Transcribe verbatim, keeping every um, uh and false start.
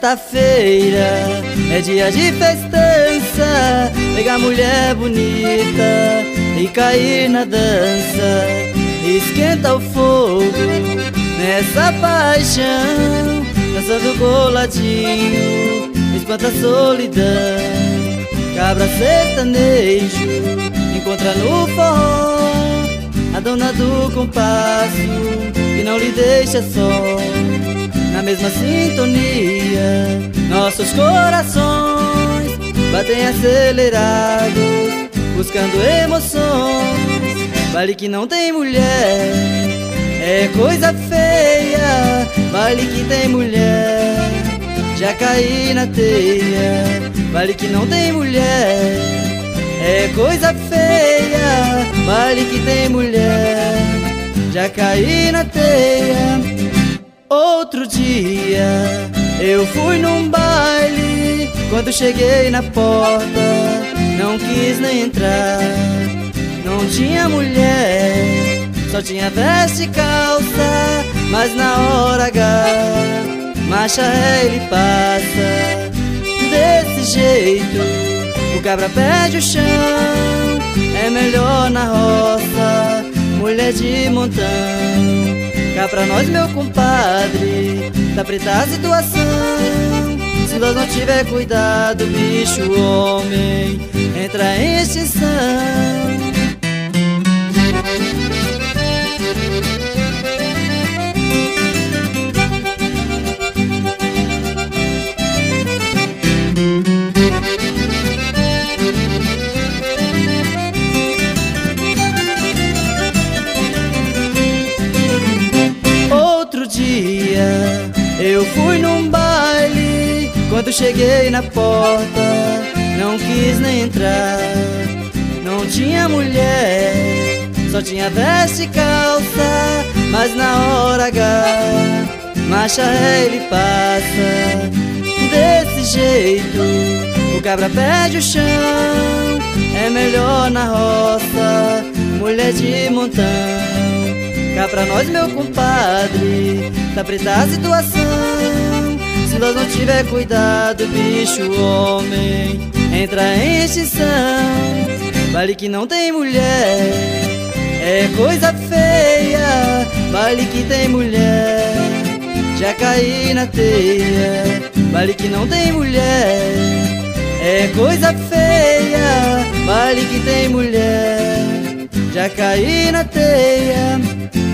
quarta-feira é dia de festança, pegar mulher bonita e cair na dança. Esquenta o fogo nessa paixão, dançando coladinho, espanta a solidão. Cabra sertanejo encontra no forró a dona do compasso que não lhe deixa só. Na mesma sintonia, nossos corações batem acelerados, buscando emoções. Baile que não tem mulher é coisa feia, baile que tem mulher já caí na teia. Baile que não tem mulher é coisa feia, baile que tem mulher já caí na teia. Outro dia eu fui num baile, quando cheguei na porta não quis nem entrar. Não tinha mulher, só tinha veste e calça, mas na hora H marcha ele passa. Desse jeito o cabra perde o chão, é melhor na roça, mulher de montão. Cá pra nós, meu compadre, tá preta a situação. Se nós não tiver cuidado, bicho, homem entra em extinção. Outro dia eu fui num baile, quando cheguei na porta não quis nem entrar. Não tinha mulher, só tinha veste e calça, mas na hora H marcha ele passa. Desse jeito o cabra perde o chão, é melhor na roça, mulher de montão. Cá pra nós, meu compadre, tá preta a situação. Se nós não tiver cuidado, bicho, homem entra em extinção. Baile que não tem mulher é coisa feia, baile que tem mulher já caí na teia. Baile que não tem mulher é coisa feia, baile que tem mulher já caí na teia.